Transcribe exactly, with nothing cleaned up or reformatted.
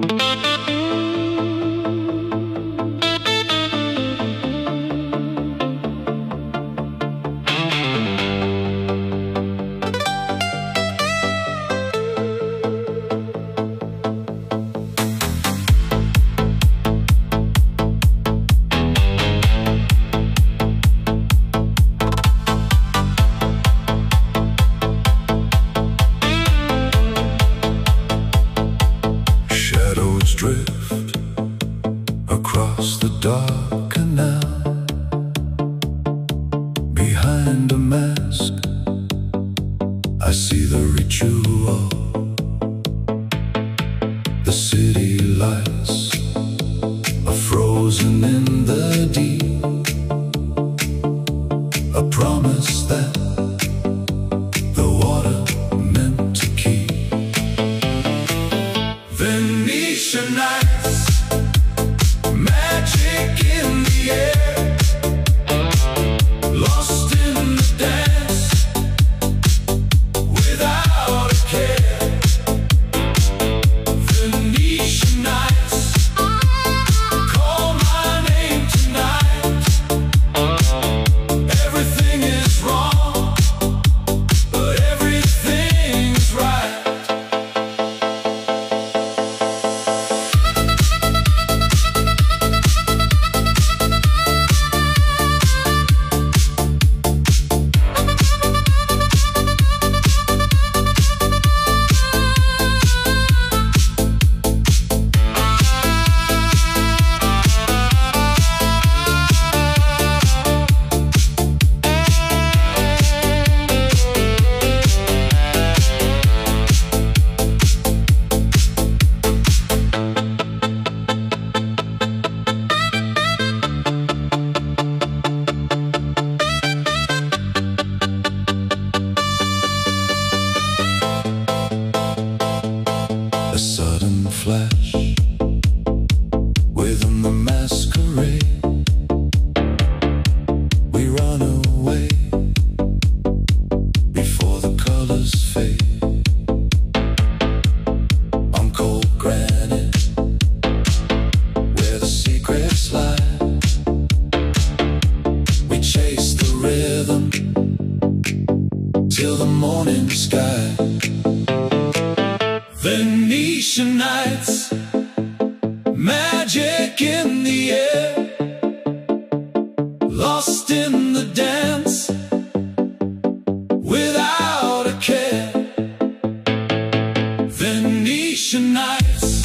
Drift across the dark canal. Behind a mask, I see the ritual. The city lights are frozen in the deep. A promise that the water meant to keep. Venetian nights, magic in the air, lost in the dance, without a care. Venetian nights, call my name tonight. Everything is wrong, but everything's right. A sudden flash within the masquerade. We run away before the colors fade. On cold granite, where the secrets lie, we chase the rhythm till the morning sky. Venetian nights, magic in the air, lost in the dance, without a care. Venetian nights.